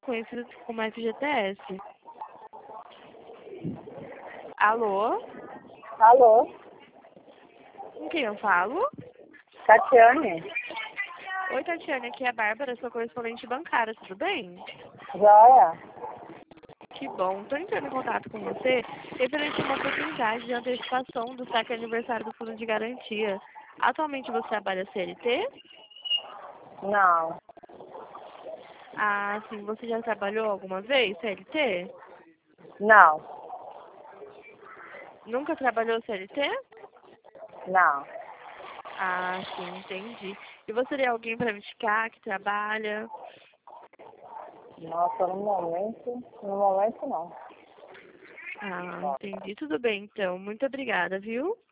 conhecido como FGTS. Alô? Alô, Com quem eu falo? Tatiane? Oi, Tatiane, aqui é a Bárbara, sua correspondente bancária, tudo bem? Joia? Que bom. Estou entrando em contato com você referente a uma oportunidade de antecipação do saque aniversário do Fundo de Garantia. Atualmente você trabalha CLT? Não, Ah, sim. Você já trabalhou alguma vez CLT? não, Nunca trabalhou CLT? não. Ah, sim, entendi. E você teria alguém para me indicar que trabalha? Nossa, no momento não. Ah, entendi. Tudo bem, então. Muito obrigada, viu?